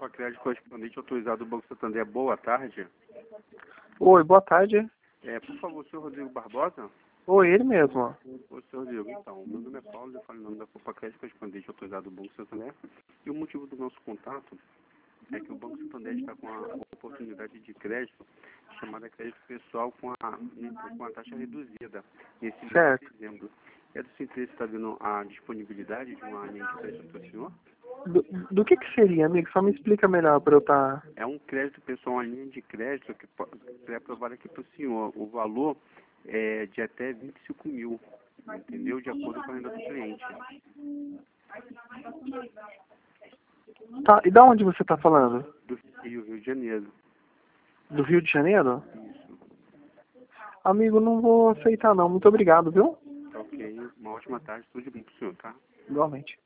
Copa Crédito correspondente autorizado do Banco Santander. Boa tarde. Oi, boa tarde. Por favor, o senhor Rodrigo Barbosa? Oi, ele mesmo. Ô, senhor Rodrigo, então, meu nome é Paulo, eu falo em nome da Copa Crédito correspondente autorizado do Banco Santander. E o motivo do nosso contato é que o Banco Santander está com a oportunidade de crédito chamada crédito pessoal com a taxa reduzida nesse mês Certo. de dezembro. É do seu interesse estar vendo a disponibilidade de uma linha de crédito para o senhor? Do que seria, amigo? Só me explica melhor para eu estar... É um crédito pessoal, uma linha de crédito que é aprovada aqui para o senhor. O valor é de até 25 mil, entendeu? De acordo com a renda do cliente. Tá, e da onde você está falando? Do Rio de Janeiro. Do Rio de Janeiro? Isso. Amigo, não vou aceitar não. Muito obrigado, viu? Tá ok. Uma ótima tarde. Tudo de bom para o senhor, tá? Igualmente.